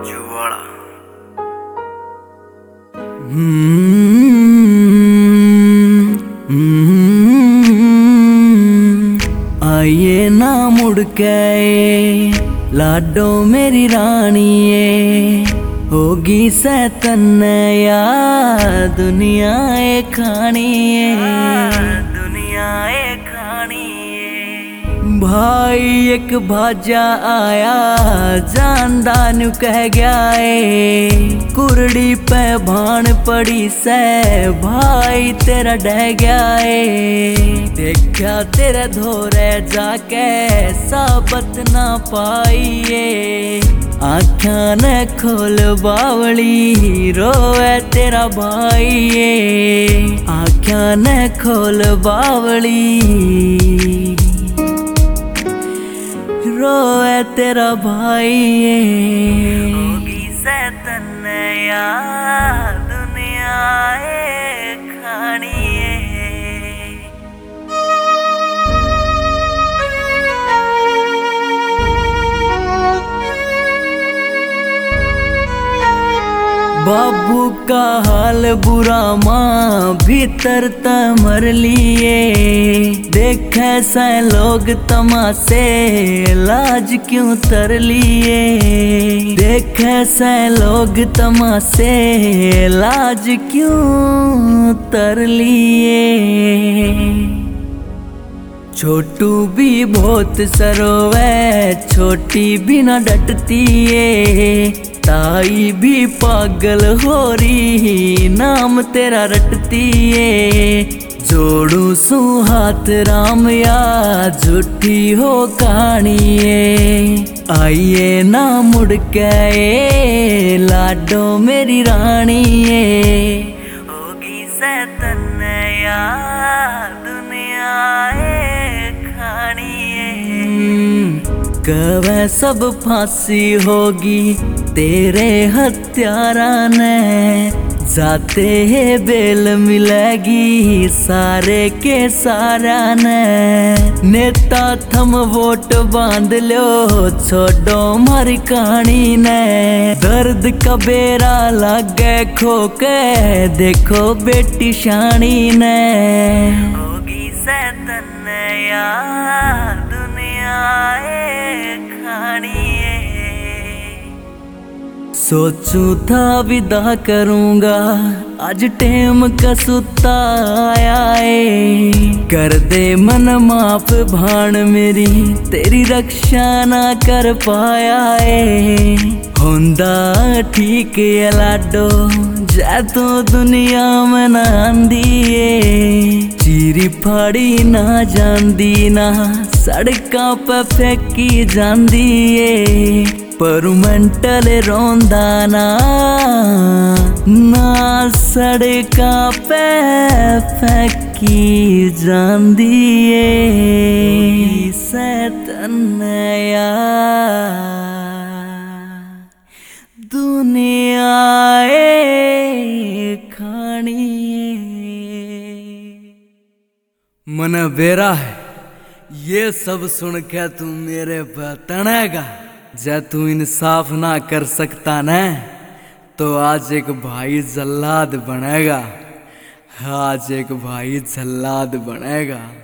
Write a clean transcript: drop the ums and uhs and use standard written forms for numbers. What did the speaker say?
बाजूवाड़ा। आइए ना मुड़ के लाडो मेरी रानीए, होगी सैतन्या दुनिया खानी दुनिया खानी। भाई एक भाजा आया जानदा नु कह गया कुरड़ी पे भान पड़ी से भाई तेरा डह गया देखा तेरे धोरे जाके साबत ना पाइए। आँखा ने खोल बावली रोए तेरा भाई आँखा ने खोल बावली रोए तेरा भाई होगी सैतन्या दुनिया खानी। बाबू का हाल बुरा माँ भीतर तमर लिए देखे से लोग तमाशे लाज क्यों तर लिए। देखे से लोग तमाशे लाज क्यों तर लिए। छोटू भी बहुत सरोवे छोटी भी न डटती ताई भी पागल हो रही नाम तेरा रटती जोड़ू सू हाथ राम या झूठी हो कहानी आइए ना मुड़ के लाडो मेरी रानी होगी सैतन्या दुनिया खानी। कवे सब फांसी होगी तेरे हत्यारा ने जाते है बेल मिलेगी सारे के सारा ने। नेता थम वोट बांध लो छोड़ो मारी कहानी ने दर्द का बेरा लागे खो के देखो बेटी शानी ने होगी सैतन्या दुनिया खानी। सोचू था विदा करूंगा आज टेम का सुता आया कर दे मन माफ भाण मेरी तेरी रक्षा ना कर पाया होंदा ठीक है लाडो जा तू दुनिया में ना आंदी चीरी फाड़ी ना जांदी ना सड़का पे फेंकी जांदी पर मेंटल रोंदा ना सड़का पे फेंकी जांदी सैतन्या दुनिया खानी। मन बेरा है ये सब सुन के तू मेरे पे तनेगा जा तू इंसाफ ना कर सकता न तो आज एक भाई जल्लाद बनेगा आज एक भाई जल्लाद बनेगा।